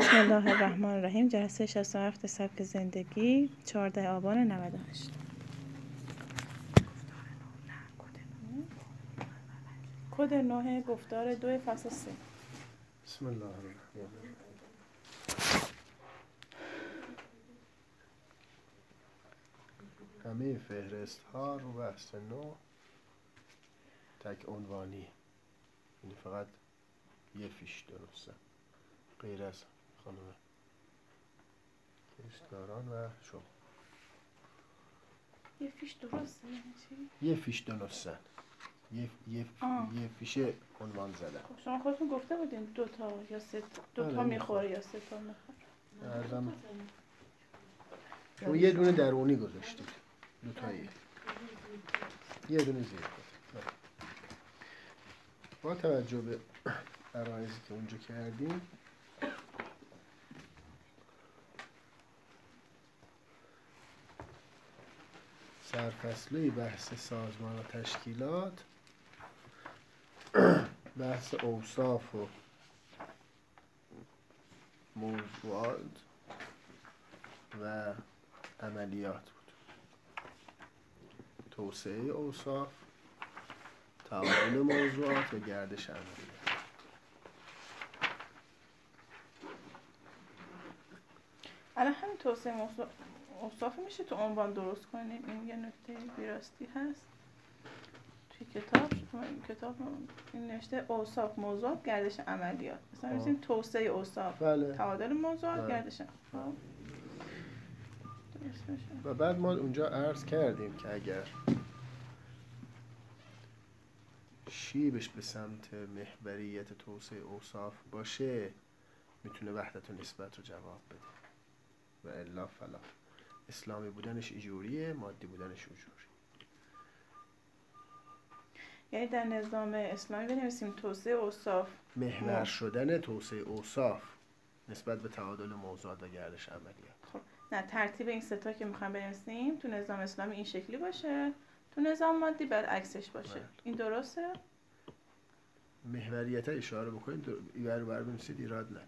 بسم الله الرحمن الرحیم. جلسه 67 سبک زندگی 14 آبان 98. کد 9 گفتار 2 فصل 3. بسم الله الرحمن الرحیم. همه فهرست ها رو بحث 9 تک عنوانی، یعنی فقط یه فیش درسته غیر از خانم کشتکاران و شما. یه فیش درسته یعنی چی؟ یه فیش درسته، یه فیش عنوان زده. شما خودتون گفته بودین 2 تا یا 3 تا 2 تا میخوره یا 3 تا میخوره. شما یه دونه درونی گذاشتید، 2 تایی، یه دونه زیر کت. با توجه به عرایزی که اونجا کردیم سرفصله بحث سازمان و تشکیلات، بحث اوصاف و موضوعات و عملیات بود. توسعه اوصاف، تعامل موضوعات و گردش عملیات. الان همین توسعه اوصاف میشه تو عنوان درست کنیم. این یه نکته بیراستی هست توی کتاب این نوشته اوصاف موضوعات گردش عملیات. مثلا می‌گیم توسعه اوصاف، بله. تعادل موضوعات، بله. گردش. و بعد ما اونجا عرض کردیم که اگر شیبش به سمت محوریت توسعه اوصاف باشه میتونه وحدت و نسبت رو جواب بده و الا فلا. اسلامی بودنش ایجوریه، مادی بودنش اوجوری. یعنی در نظام اسلامی بنویسیم توسعه اوصاف محور شدن توسعه اوصاف نسبت به تعادل موضوعات و گردش عملیات. خب نه، ترتیب این سه تا که میخوام بنویسیم تو نظام اسلامی این شکلی باشه، تو نظام مادی برعکسش باشه. این درسته؟ محوریت اشاره بکنید، ایور بر بنویسید، ایراد نداره.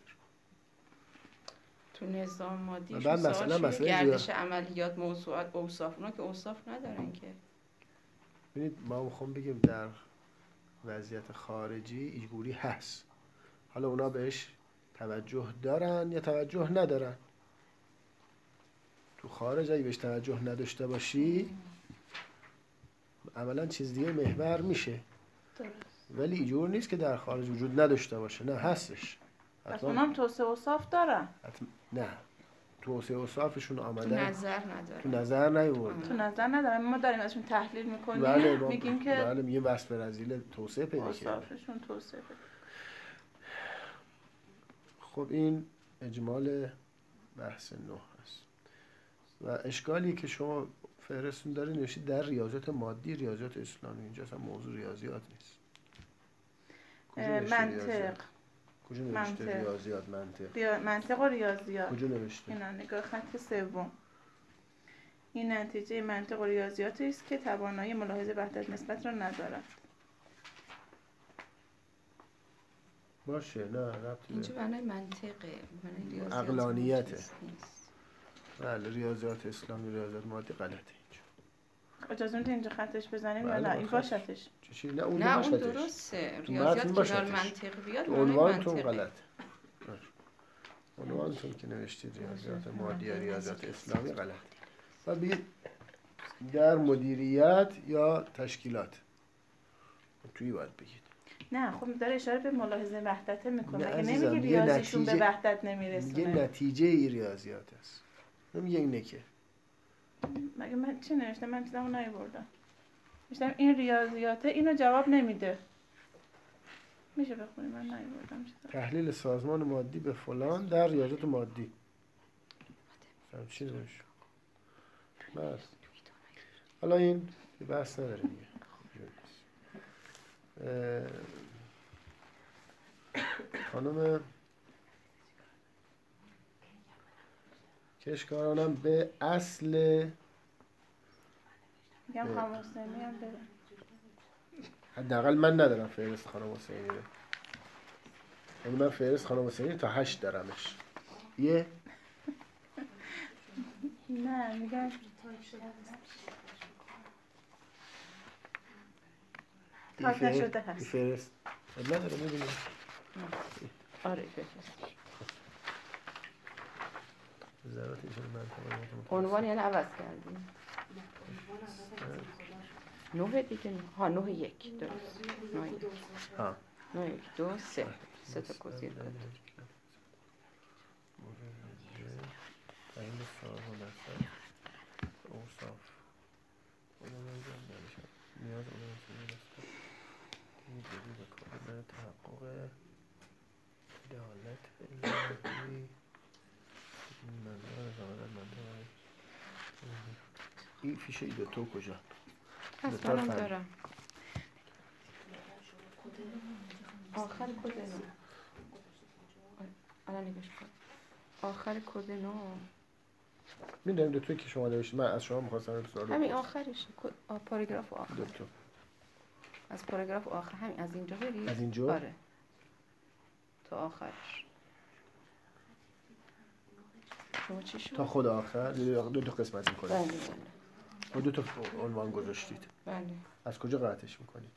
تو نظام مادی مثلا گردش عملیات، موضوعات، اوصاف، اونا که اوصاف ندارن که. ببینید ما میخوام بگم در وضعیت خارجی ایجوری هست، حالا اونا بهش توجه دارن یا توجه ندارن. تو خارج اگه بهش توجه نداشته باشی عملا چیز دیگه محور میشه. درست. ولی اینجور نیست که در خارج وجود نداشته باشه، نه هستش. پس اونام توسعه اوصاف دارن. نه، توسعه اوصافشون آمده تو نظر نیورده. تو نظر ندارن. ما داریم ازشون تحلیل میکنیم. بله میگیم که بله، میگیم وصف رذیل توسعه پیدا کرده. اوصافشون توسعه پیدا. خب این اجمال بحث 9 هست و اشکالی که شما فهرستون داره نوشید در ریاضیات مادی، ریاضیات اسلامی. اینجا اصلا موضوع ریاضیات نیست. منطق. کجا نوشته ریاضیات؟ منطق و ریاضیات. کجا نوشته؟ اینا نگاه خط سوم. این نتیجه منطق و ریاضیاتی است که توانایی ملاحظه وحدت نسبت را ندارد. باشه، نه ربطی اینجا معنی منطقه، معنی ریاضیات عقلانیته. نیست. بله، ریاضیات اسلامی، ریاضیات مادی غلطه اینجا. اجازه میدید اینجا خطش بزنیم یا نه؟ این باشتش. چی؟ نه اون درسته. ریاضیات کنار منطق بیاد معنی عنوانتون منطقه. غلطه. عنوانتون که نوشتید ریاضیات مادی یا ریاضیات اسلامی غلطه. و بگید در مدیریت یا تشکیلات. توی باید بگید. نه خب داره اشاره به ملاحظه وحدت میکنه. نه اگه نمیگه ریاضیشون به وحدت نمیرسونه. میگه نتیجه ای ریاضیات است. نمیگه اینه که. مگه من چی نوشتم؟ من چیزامو نیاوردم. نوشتم این ریاضیاته اینو جواب نمیده. میشه بخونی؟ من نیاوردم چیزا. تحلیل سازمان مادی به فلان در ریاضیات مادی. چی نوشت؟ بس. حالا این بحث نداره دیگه. خانم کشکارانم به اصل میگم خانم حسینی هم بره. حداقل من ندارم فهرست خانم حسینی رو. یعنی من فهرست خانم حسینی تا 8 دارمش. یه نه میگم تایپ نشده هست. فرست نداره میبینیم. آره بفرست. ضرورت ایشون منطقه عنوان یعنی عوض کردیم. 9 دیگه نه. ها 9 1 درست. 9 1. ها 9 1 2 3 3 تا گزینه کد. تعیین سازمان دستور اوصاف نیاز دیگری به کامل تحقق عدالت الهی منظور زمان منطقه. این فیشه ایدوتو کجا؟ پس منم دارم. آخر کد 9. الان نگاش کن. آخر کد 9 میدونم دو توی که شما نوشتید. من از شما می‌خواستم سوال همین آخرش پاراگراف آخر. دو تو از پاراگراف آخر همین از اینجا برید. از اینجا؟ آره تا آخرش. شما چی شد؟ تا خود آخر دو تا قسمت می‌کنید. بله بله. و دو تا عنوان گذاشتید. بله. از کجا قطعش می‌کنید؟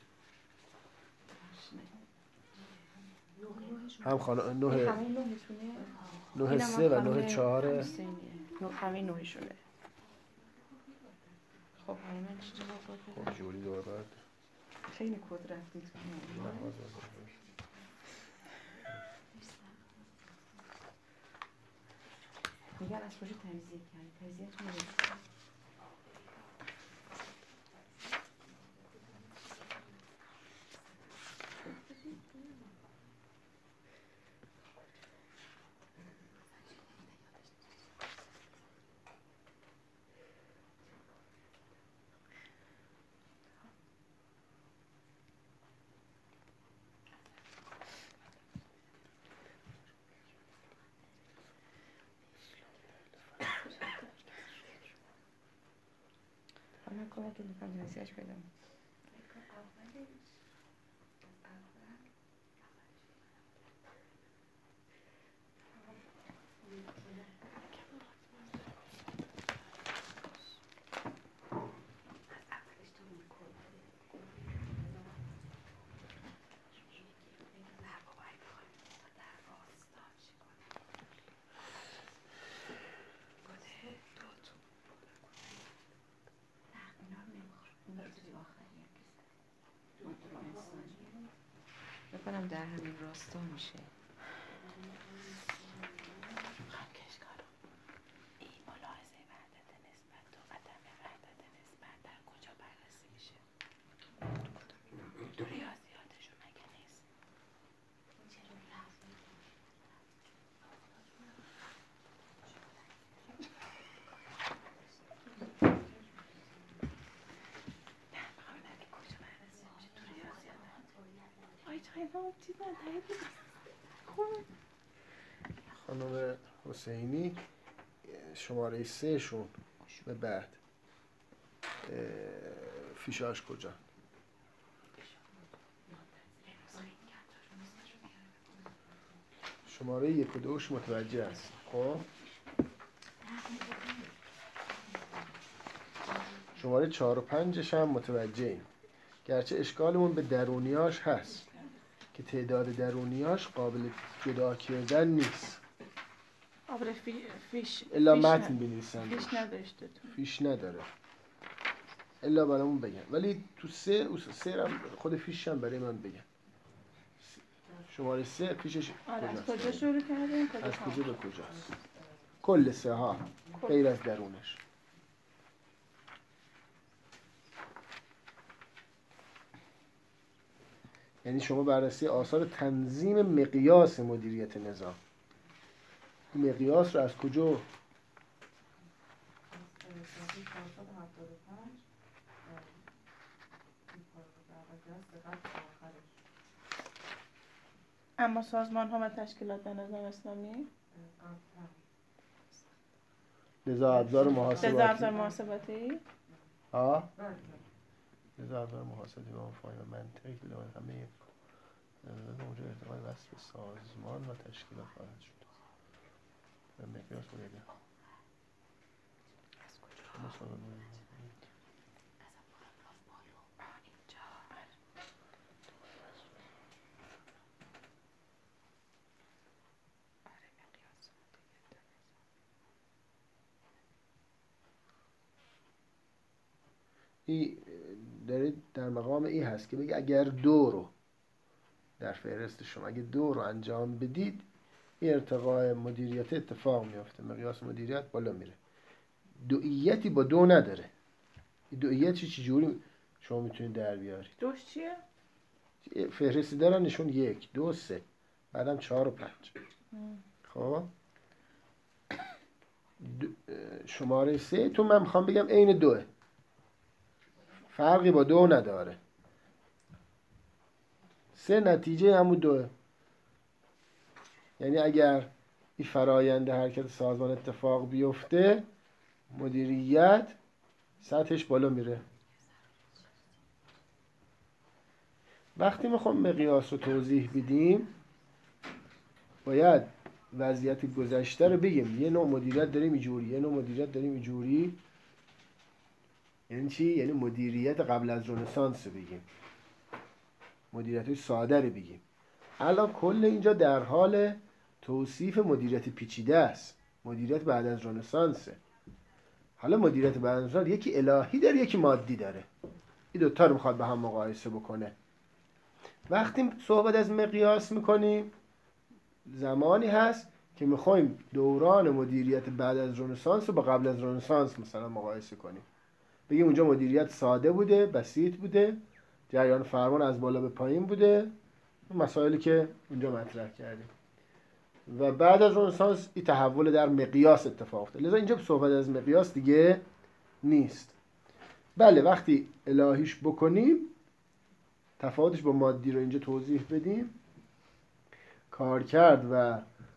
هم خانم نه همین نهشونه. 9 3 و 9 4 همین نهشونه. خب الان من چی جواب بدم؟ خب جوری دور بعد خیلی کد رفتید تو. میگن از کجا تجزیه کردی؟ تجزیه‌تون رو بگید. من کمک میکنم نزیش بدم. بکنم در همین راستا میشه. این ملاحظه وحدت نسبت و عدم وحدت نسبت در کجا بررسی میشه؟ تو ریاضیاتشون مگه نیست؟ خانم حسینی شماره 3 شون به بعد فیشاش کجا؟ شماره 1 و 2ش متوجه است. خب شماره 4 و 5ش هم متوجه ایم. گرچه اشکالمون به درونیاش هست که تعداد درونیاش قابل جدا کردن نیست. آبره فیش الا متن بنویسن. فیش نداشته تو. فیش نداره. الا برامون بگن. ولی تو سه هم خود فیش هم برای من بگن. شماره 3 فیشش از کجا شروع کردیم؟ از کجا به کجاست؟ کل 3 ها غیر از درونش. یعنی شما بررسی آثار تنظیم مقیاس مدیریت نظام. این مقیاس رو از کجا؟ اما سازمان ها و تشکیلات نظام اسلامی لذا ابزار محاسباتی ها لذا ابزار محاسباتی و فاین و منطق همه موجب ارتقای وصف سازمان و تشکیلات خواهد شد. مقیاس مدیریت این داره در مقام این هست که بگه اگر دو رو در فهرست شما اگه دو رو انجام بدید این ارتقاء مدیریت اتفاق میفته، مقیاس مدیریت بالا میره. دوئیتی با دو نداره. این دوئیت چجوری شما میتونید در بیارید؟ دوش چیه؟ فهرستی دارن نشون 1 2 3 بعدم 4 و 5. خب شماره 3 تو من میخوام بگم عین 2 فرقی با 2 نداره. 3 نتیجه همون 2. یعنی اگر این فرایند حرکت سازمان اتفاق بیفته مدیریت سطحش بالا میره. وقتی میخوام مقیاس رو توضیح بدیم باید وضعیت گذشته رو بگیم. یه نوع مدیریت داریم اینجوری، یه نوع مدیریت داریم اینجوری. یعنی چی؟ یعنی مدیریت قبل از رنسانس رو بگیم، مدیریت ساده رو بگیم. الان کل اینجا در حال توصیف مدیریت پیچیده است. مدیریت بعد از رنسانسه. حالا مدیریت بعد از رنسانس یکی الهی داره یکی مادی داره. این دوتا رو میخواد به هم مقایسه بکنه. وقتی صحبت از مقیاس میکنیم زمانی هست که میخوایم دوران مدیریت بعد از رنسانس رو با قبل از رنسانس مثلا مقایسه کنیم. بگیم اونجا مدیریت ساده بوده، بسیط بوده، جریان فرمان از بالا به پایین بوده، مسائلی که اونجا مطرح کردیم. و بعد از رنسانس این تحول در مقیاس اتفاق افتاد. لذا اینجا صحبت از مقیاس دیگه نیست. بله وقتی الهیش بکنیم تفاوتش با مادی رو اینجا توضیح بدیم، کارکرد و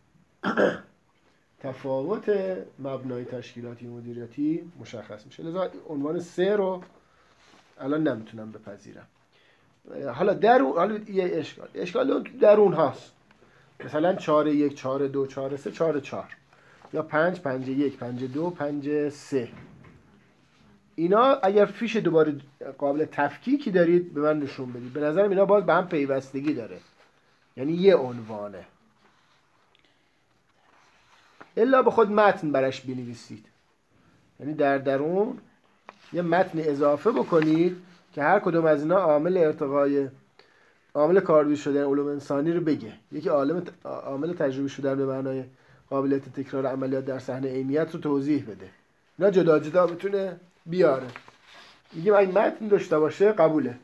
تفاوت مبنای تشکیلاتی مدیریتی مشخص میشه. لذا عنوان 3 رو الان نمیتونم بپذیرم. حالا یه اشکال اون درون هاست. مثلا 4 1 4 2 4 3 4 4 یا 5 5 1 5 2 5 3. اینا اگر فیش دوباره قابل تفکیکی دارید به من نشون بدید. به نظرم اینا باز به هم پیوستگی داره، یعنی یه عنوانه، الا به خود متن برش بنویسید. یعنی در درون یه متن اضافه بکنید که هر کدوم از اینا عامل ارتقای عامل کاربرد شدن علوم انسانی رو بگه. یکی عامل تجربی شدن به معنای قابلیت تکرار عملیات در صحنه عینیت رو توضیح بده. اینا جدا جدا بتونه بیاره. میگیم اگه متن داشته باشه قبوله.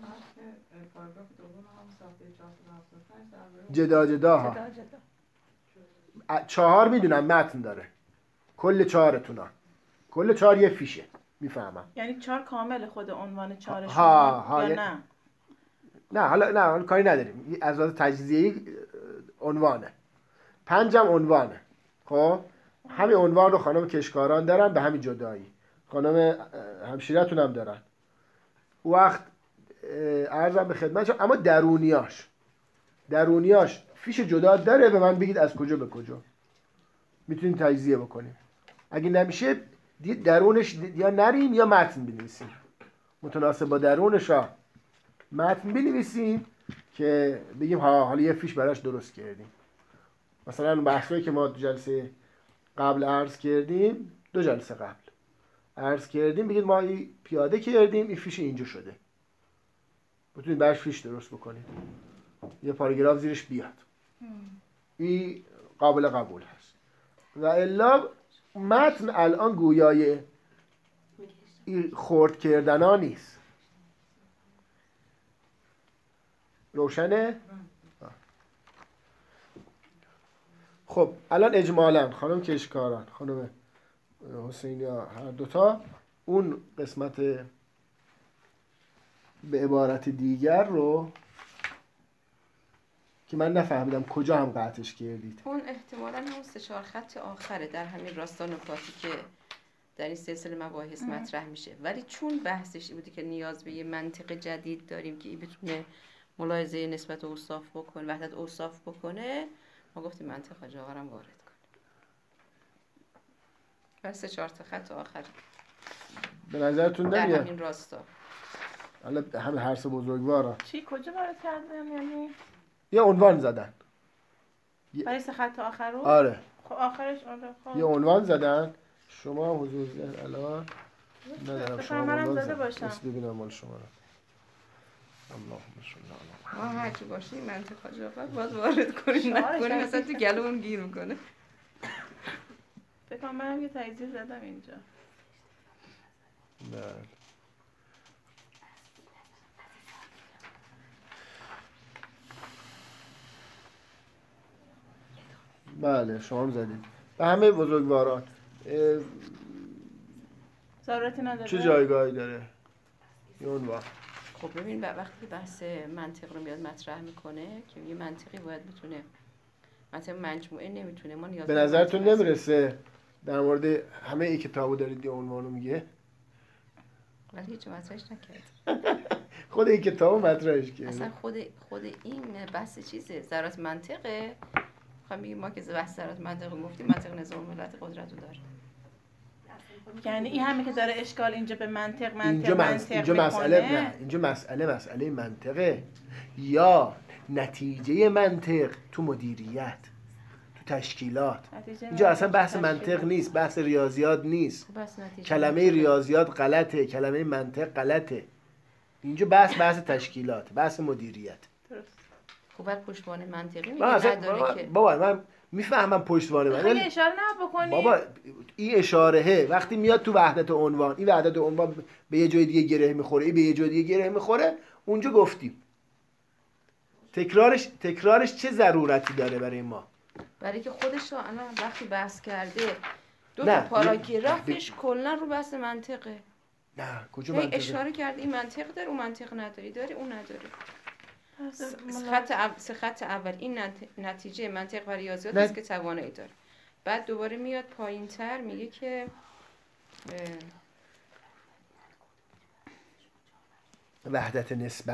جدا جدا ها. 4 میدونم متن داره. کل 4تون کل 4 یه فیشه. میفهمم. یعنی 4 کامل خود عنوان 4 ها شما یا نه؟ نه حالا کاری نداریم. از لحاظ تجزیه‌ای عنوانه. 5 هم عنوانه. خب همین عنوان رو خانم کشکاران دارن به همین جدایی. خانم همشیرتون هم دارن. وقت عرضم به خدمتشون. اما درونیاش فیش جدا داره. به من بگید از کجا به کجا میتونیم تجزیه بکنیم. اگه نمیشه درونش یا نریم یا متن بنویسیم. متناسب با درونش متن بنویسیم که بگیم حالا یه فیش براش درست کردیم. مثلا بحثایی که ما 2 جلسه قبل عرض کردیم، 2 جلسه قبل عرض کردیم، بگید ما پیاده کردیم این فیش اینجا شده. بتونید براش فیش درست بکنید. یه پاراگراف زیرش بیاد. این قابل قبول هست. و الا متن الان گویای خرد کردن ها نیست. روشنه؟ خب الان اجمالا خانم کشکاران خانم حسینی هر دوتا اون قسمت به عبارت دیگر رو که من نفهمیدم کجا هم قطعش کردید. اون احتمالاً همون 3-4 خط آخره در همین راستا نکاتی که در این سلسله مباحث مطرح میشه. ولی چون بحثش بوده که نیاز به یه منطق جدید داریم که این بتونه ملاحظه نسبت اوصاف بکنه، وحدت اوصاف بکنه، ما گفتیم منطق جاورم وارد کنیم. بس 4 تا خط آخر به نظرتون در نمیاد؟ همین راستا. حالا همه هر سه بزرگوارا چی کجا وارد کردن یعنی؟ یه عنوان زدن. برای 3 خط آخر رو؟ آره خب آخرش آره خب. یه عنوان زدن. شما حضور ذهن الان ندارم. بفرم شما منم عنوان زده زدن. باشم. بس ببینم مال شما رو. اللهم صل علی ما هرچی باشیم منطقه جافت باید وارد کنیم شعارش نکنیم هست. مثلا تو گلومون گیر میکنه. فکر کنم منم یه تجزیه زدم اینجا. بله. بله شما هم زدید به همه بزرگواران. ضرورتی نداره. چه جایگاهی داره یه عنوان؟ خب ببین وقتی که بحث منطق رو میاد مطرح میکنه که یه منطقی باید بتونه، مثلا مجموعه نمیتونه، ما نیاز به نظرتون نمیرسه در مورد همه ای کتابو دارید یه عنوانو میگه؟ ولی هیچ مطرحش نکرد. خود این کتابو مطرحش کرده. اصلا خود این بحث چیزه، ذرات منطقه. خب میگیم ما که بحث ذرات منطق گفتیم، منطق نظام ملت قدرت رو داره. یعنی این همه که داره اشکال اینجا به منطق اینجا مسئله منطقه یا نتیجه منطق تو مدیریت، تو تشکیلات. اینجا اصلا بحث منطق نیست، بحث ریاضیات نیست. کلمه ریاضیات غلطه، کلمه منطق غلطه. اینجا بحث تشکیلات، بحث مدیریت. خب بعد پشتوانه منطقی میگه نداره که بابا من میفهمم پشتوانه من. خیلی اشاره نه بکنی. بابا این اشارهه وقتی میاد تو وحدت عنوان، این وحدت عنوان به یه جای دیگه گره میخوره، این به یه جای دیگه گره میخوره، اونجا گفتیم تکرارش چه ضرورتی داره برای ما؟ برای که خودش رو الان وقتی بحث کرده دو نه، تا پاراگرافش کلا رو بحث منطقه. نه کجا هی منطقه؟ اشاره کرده این منطق داره، اون منطق نداری، داره اون نداره. خط اول این نتیجه منطق و ریاضیات است که توانایی داره. بعد دوباره میاد پایین‌تر میگه که وحدت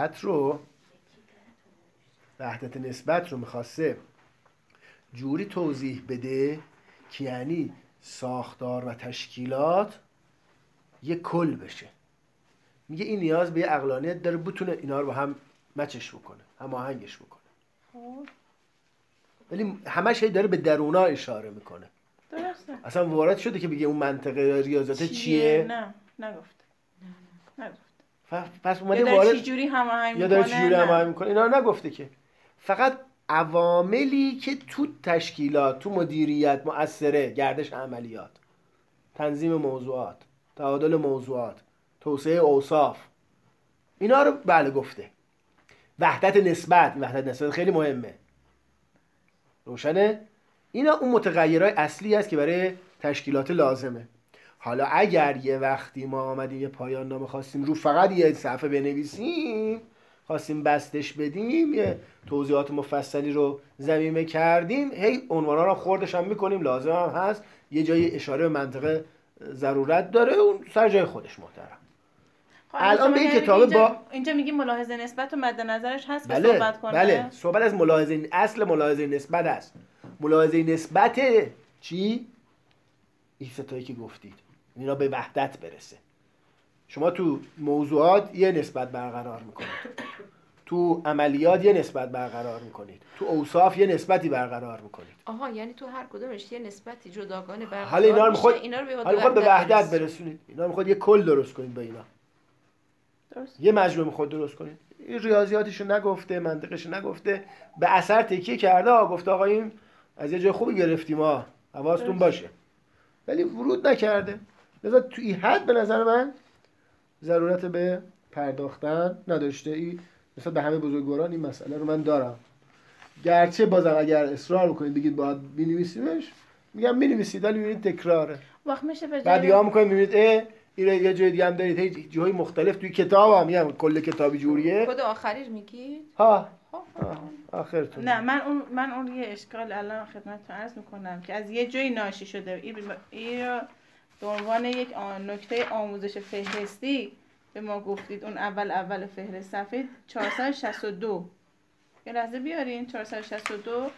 نسبت رو میخواسته جوری توضیح بده که یعنی ساختار و تشکیلات یه کل بشه. میگه این نیاز به یه عقلانیت داره بتونه اینا رو با هم مچش بکنه، هماهنگش بکنه. ولی همش هی داره به درونا اشاره میکنه. درسته. اصلا وارد شده که بگه اون منطقه ریاضیات چیه؟ نه نگفت. پس اومده وارد چه جوری هماهنگ میکنه؟ یا داره چجوری هماهنگ میکنه؟ اینا رو نگفته که. فقط عواملی که تو تشکیلات، تو مدیریت مؤثره، گردش عملیات، تنظیم موضوعات، تعادل موضوعات، توسعه اوصاف، اینا رو بله گفته. وحدت نسبت خیلی مهمه. روشنه؟ اینا اون متغیرهای اصلی است که برای تشکیلات لازمه. حالا اگر یه وقتی ما آمدیم یه پایان نامه خواستیم رو فقط یه صفحه بنویسیم، خواستیم بستش بدیم، یه توضیحات مفصلی رو ضمیمه کردیم، هی عنوانا رو خوردش هم میکنیم، لازم هم هست، یه جایی اشاره به منطقه ضرورت داره، اون سر جای خودش محترم. الان به این کتاب اینجا میگیم ملاحظه نسبت و مد نظرش هست که بله، صحبت کنه. بله، صحبت از اصل ملاحظه نسبت است. ملاحظه نسبت چی؟ این ستایی که گفتید اینا به وحدت برسه. شما تو موضوعات یه نسبت برقرار میکنید، تو عملیات یه نسبت برقرار میکنید، تو اوصاف یه نسبتی برقرار میکنید. آها، یعنی تو هر کدومش یه نسبتی جداگانه برقرار حالا اینا رو میخواد به وحدت برسونید. اینا رو میخواد یه کل درست کنید با اینا. درست. یه مجموعه میخواد درست کنید. این ریاضیاتشو نگفته، منطقشو نگفته، به اثر تکیه کرده، گفته آقا این از یه جای خوبی گرفتیم ها، حواستون باشه. ولی ورود نکرده. لذا تو این حد به نظر من ضرورت به پرداختن نداشته. ای مثلا به همه بزرگواران این مسئله رو من دارم. گرچه بازم اگر اصرار بکنید بگید باید بنویسیمش، میگم بنویسید، ولی ببینید تکراره. وقت میشه به بعد دیگه میکنید میبینید این یه جای دیگه هم دارید، هی جاهای مختلف توی کتاب هم میگم کل کتابی جوریه. خود آخریش میگید؟ ها آخرتون. نه من اون یه اشکال الان خدمتتون عرض میکنم که از یه جایی ناشی شده. این رو به عنوان یک نکته آموزش فهرستی به ما گفتید. اون اول فهرست صفحه 462 یه لحظه بیارین. 462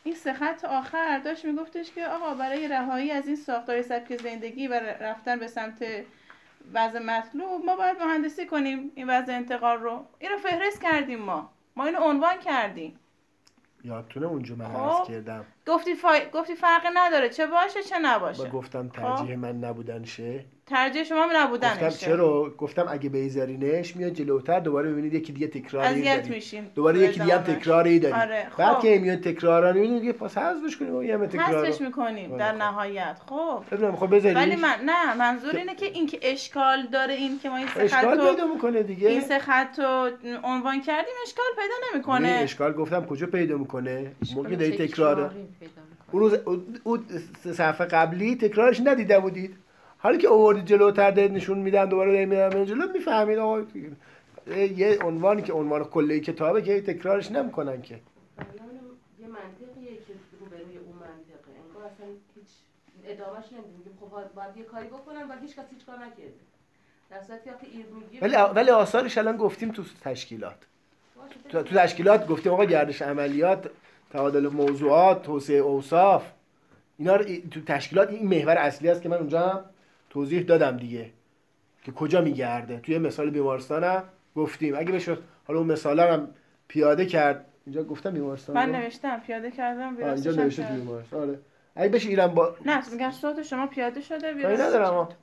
این 3 خط آخر داشت میگفتش که آقا برای رهایی از این ساختار سبک زندگی و رفتن به سمت وضع مطلوب ما باید مهندسی کنیم این وضع انتقال رو. اینو فهرست کردیم ما اینو عنوان کردیم. یادتونه اونجا من خب. عرض کردم گفتی فرقی نداره چه باشه چه نباشه. گفتم ترجیح من نبودنشه. ترجیح شما نبودنشه. گفتم چرا؟ گفتم اگه بیزارینش میاد جلوتر دوباره ببینید یکی دیگه تکراری اذیت میشین. دوباره یکی دیگه هم تکراری داریم. آره. بعد که میاد تکرارا میبینید دیگه پس حذفش کنیم و یه همه تکرار حذفش میکنیم در نهایت. خب ببینم خب بذارید. ولی نه منظور اینه که این که اشکال داره این که ما این 3 خط اشکال پیدا میکنه دیگه. این 3 خط رو عنوان کردیم اشکال پیدا نمیکنه. اشکال گفتم کجا پیدا میکنه؟ موقعی داری تکراره. اون روز اون صفحه قبلی تکرارش ندیده بودید. حالا که آوردید جلوتر دارید نشون میدن دوباره میرم جلو میفهمید آقا یه عنوانی که عنوان کلی کتابه که تکرارش نمیکنن که. یه منطقیه که روبروی اون منطقه انگار اصلا هیچ ادامهش نمیدونیم. خب باید یه کاری بکنن و هیچ کس هیچ کار نکرده. در صورتی که ایر میگه ولی آثارش الان گفتیم تو تشکیلات. تو تشکیلات گفتیم آقا گردش عملیات، تبادل موضوعات، توسعه اوصاف، اینا رو تو تشکیلات این محور اصلی است که من اونجا هم توضیح دادم دیگه که کجا میگرده. توی مثال بیمارستانم گفتیم اگه بشه حالا اون مثالا هم پیاده کرد. اینجا گفتم بیمارستان من نوشتم پیاده کردم اینجا نوشته تو بیمارستان. آره اگه بشه ایران با نه میگم صوت شما پیاده شده کاری ندارم ها.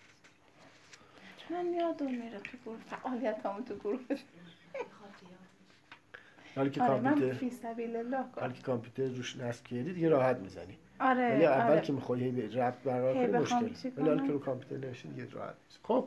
من یادم میره تو گروه فعالیتام تو گروه. حالا که کامپیوتر فی سبیل الله حالا که کامپیوتر روش نصب کردی دیگه راحت میزنی. آره ولی اول که میخوای به ربط برقرار کنی مشکل. ولی حالا که رو کامپیوتر نوشتی دیگه راحت نیست. خب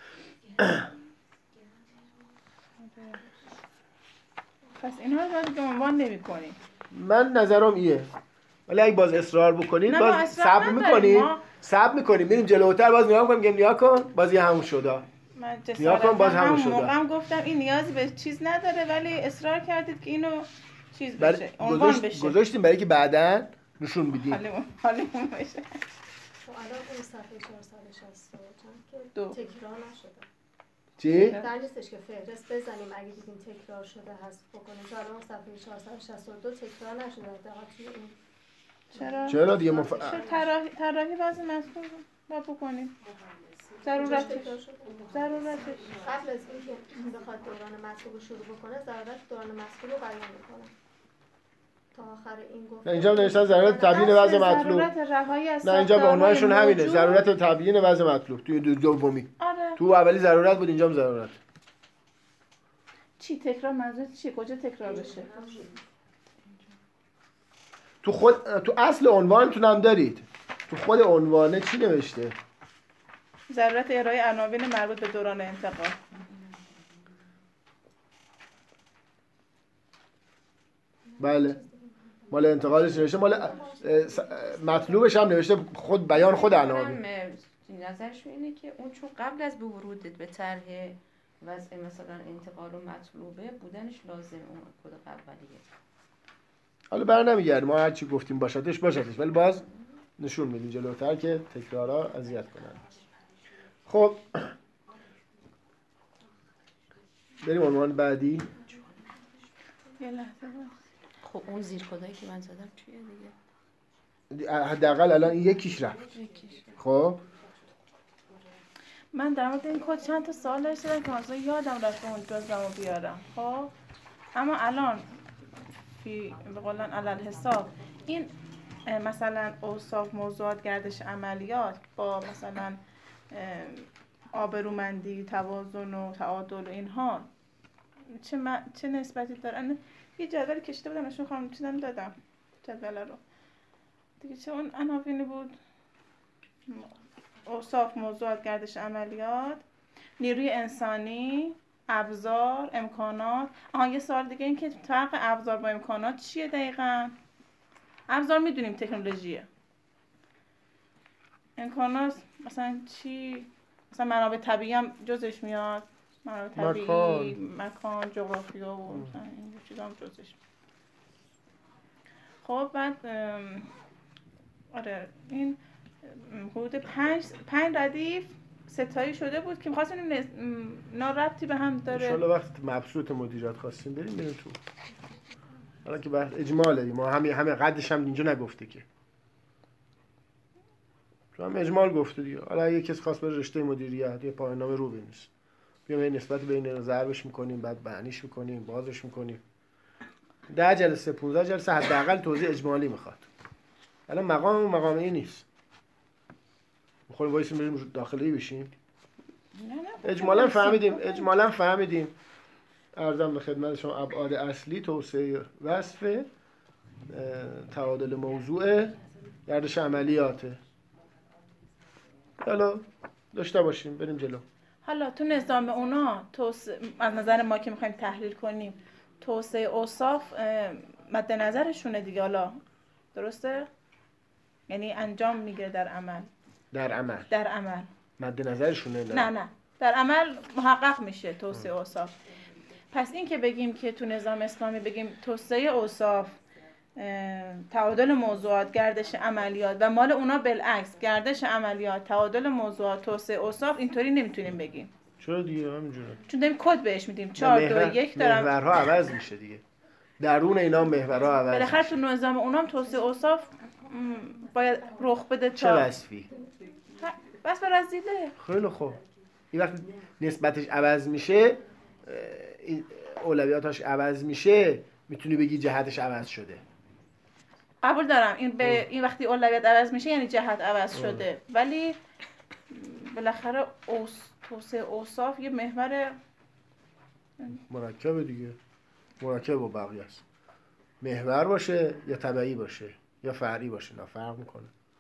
پس اینها رو باید عنوان نمی‌کنیم. من نظرم ایه. ولی اگه باز اصرار بکنید باز صبر میکنیم میریم جلوتر باز نگاه کنیم نیا کن باز یه همون شده. من جسارتا باز همون شده. موقعم گفتم این نیازی به چیز نداره ولی اصرار کردید که اینو چیز بشه عنوان بشه. گذاشتیم برای که بعداً نشون بدیم. حالیمون بشه. الان اون صفحه 460 که تکرار نشده. چی؟ در نیستش که فهرست بزنیم اگه دیدیم تکرار شده حذف بکنیم. چون الان صفحه 462 تکرار نشده حداقل توی این. چرا دیگه طراحی بعضی مسئول با بکنیم. ضرورتش قبل از اینکه بخواد دوران مسئول رو شروع بکنه ضرورت دوران مسئول رو بیان میکنه. تا آخر این گفت اینجا نوشتن ضرورت تبیین وضع مطلوب. نه اینجا به عنوانشون همینه ضرورت تبیین وضع مطلوب توی دومی. آره. تو اولی ضرورت بود اینجا هم ضرورت. چی تکرار منظور چی کجا تکرار بشه؟ تو اصل عنوانتون هم دارید. تو خود عنوانه چی نوشته؟ ضرورت ارائه عناوین مربوط به دوران انتقال. بله مال انتقالش نوشته مال مطلوبش هم نوشته خود بیان خود عناوین. نظرش اینه که اون چون قبل از به ورودت به طرح وضع مثلا انتقال و مطلوبه بودنش لازم اون کد اولیه. حالا بر نمیگردیم ما هر چی گفتیم باشدش ولی باز نشون میدیم جلوتر که تکرارا اذیت کنن. خب بریم عنوان بعدی. یه لحظه خب اون زیر کدایی که من زدم چیه دیگه؟ حداقل الان این یکیش رفت. خب من در مورد این کد چند تا سوال داشتم که مثلا یادم رفت اون جزمو بیارم. خب اما الان به قولن علل حساب این مثلا اوصاف موضوعات گردش عملیات با مثلا آبرومندی توازن و تعادل و اینها چه نسبتی دارن؟ یه جدول کشیده بودم نشون خواهم چیزم دادم جدول رو دیگه. چه اون عناوینی بود؟ اوصاف موضوعات گردش عملیات، نیروی انسانی، ابزار، امکانات. یه سوال دیگه این که فرق ابزار با امکانات چیه دقیقاً؟ ابزار میدونیم تکنولوژیه. امکانات مثلا چی؟ مثلا منابع طبیعی هم جزش میاد. منابع طبیعی، مکان، جغرافیا و مثلا این چیزا هم جزش میاد. خب بعد آره این حدود 5 ردیف ستایی شده بود که می‌خواستیم اینا ربطی به هم داره. ان شاءالله وقتی مبسوط مدیریت خواستیم بریم تو حالا که بحث اجماله، ما همه قدش هم اینجا نگفته که، تو هم اجمال گفته دیگه. حالا اگه کسی خواست بره رشته مدیریت یا پایان نامه رو بنویسه، بیام یه نسبت بین ضربش میکنیم، بعد معنیش میکنیم، بازش میکنیم. 10 جلسه 15 جلسه حداقل توضیح اجمالی میخواد. الان مقام این نیست. میخوایم وایسیم بریم داخلی بشیم. اجمالا فهمیدیم. عرضم به خدمت شما ابعاد اصلی توسعه وصف، تعادل موضوع، گردش عملیاته. حالا داشته باشیم بریم جلو. حالا تو نظام اونا از نظر ما که میخوایم تحلیل کنیم، توسعه اوصاف مد نظرشونه دیگه. حالا درسته؟ یعنی انجام میگیره در عمل. در عمل مد نظرشونه؟ نه در عمل محقق میشه توسعه اوصاف. پس این که بگیم که تو نظام اسلامی بگیم توسعه اوصاف، تعادل موضوعات، گردش عملیات، و مال اونا بالعکس گردش عملیات، تعادل موضوعات، توسعه اوصاف، اینطوری نمیتونیم بگیم. چرا دیگه همینجوره؟ چون داریم کد بهش میدیم 4 2 1 دارم. محورها عوض میشه دیگه. درون اینا محورها عوض بالاخره تو نظام اونام توسعه اوصاف باید رخ بده. چه وصفی؟ بس بر رسیده. خیلی خوب. این وقت نسبتش عوض میشه، اولویاتش عوض میشه، میتونی بگی جهتش عوض شده. قبول دارم این وقتی اولویت عوض میشه یعنی جهت عوض شده، ولی بالاخره توسعه اوصاف یه محور مرکبه دیگه. مرکب با بقیه است. محور باشه یا تبعی باشه یا فرعی باشه، نه فرق میکنه.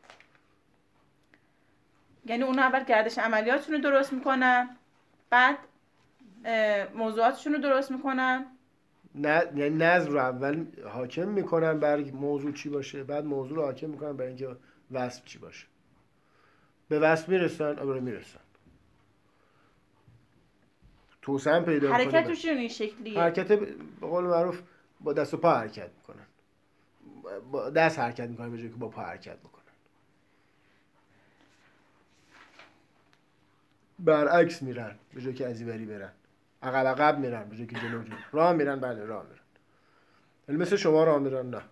یعنی اونا اول گردش عملیاتشون رو درست میکنن، بعد موضوعاتشون رو درست میکنن. نه، یعنی نظم رو اول حاکم میکنن بر موضوع چی باشه، بعد موضوع رو حاکم میکنن بر اینکه وصف چی باشه. به وصف میرسن، آبرو میرسن. توسعه هم پیدا میکنه. حرکتشون این شکلیه. حرکت به قول معروف با دست و پا حرکت میکنن. با دست حرکت میکنن به جای که با پا حرکت بکنن. برعکس میرن به جای که از این بری برن. عقب میرن به جای که جلو. راه میرن، بله راه میرن. ولی مثل شما راه میرن نه.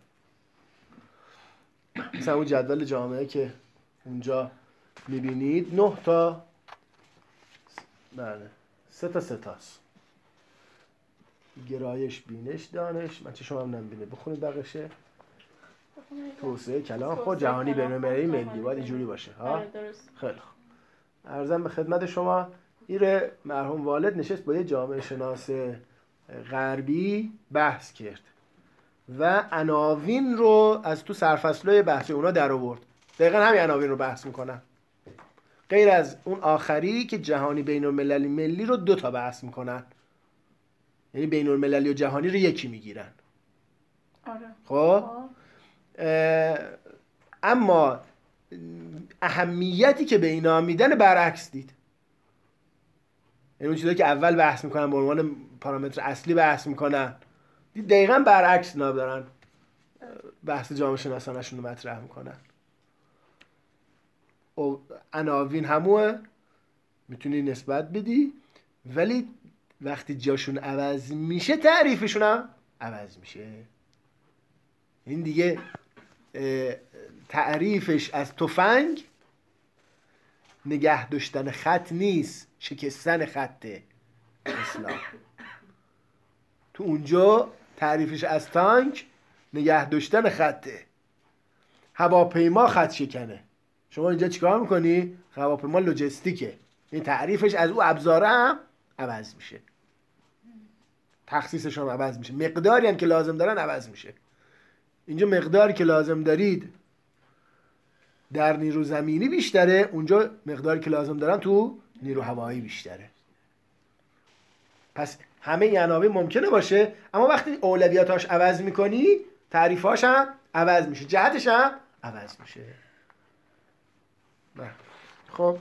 مثلا اون جدول جامعه که اونجا میبینید 9 تا، بله 3 تاست. گرایش، بینش، دانش. من چه شما هم نمیبینه بخونید بقیشه. توسعه کلام خود جهانی بین‌المللی ملی باید اینجوری باشه ها. خیلی خوب. عرضم به خدمت شما ایره مرحوم والد نشست با یه جامعه شناس غربی بحث کرد و عناوین رو از تو سرفصلای بحثی اونا در آورد. دقیقاً همین عناوین رو بحث میکنن، غیر از اون آخری که جهانی بین‌المللی ملی رو 2 تا بحث میکنن. یعنی بین‌المللی و جهانی رو یکی میگیرن. آره. خب اما اهمیتی که به اینا میدن برعکس دید. یعنی اون چیزایی که اول بحث میکنن به عنوان پارامتر اصلی بحث میکنن، دید دقیقاً برعکس اینا دارن بحث جامعه شناسانشون رو مطرح میکنن. عناوین هموه، میتونی نسبت بدی، ولی وقتی جاشون عوض میشه تعریفشون هم عوض میشه. این دیگه تعریفش از تفنگ نگه داشتن خط نیست، شکستن خطه اسلام. تو اونجا تعریفش از تانک نگه داشتن خطه. هواپیما خط شکنه. شما اینجا چیکار میکنی؟ هواپیما لوجستیکه. این تعریفش از او ابزاره هم عوض میشه، تخصیصش هم عوض میشه، مقداری هم که لازم دارن عوض میشه. اینجا مقداری که لازم دارید در نیرو زمینی بیشتره، اونجا مقداری که لازم دارن تو نیرو هوایی بیشتره. پس همه عناوین ممکنه باشه، اما وقتی اولویاتاش عوض میکنی تعریفاش هم عوض میشه، جهتش هم عوض میشه. خب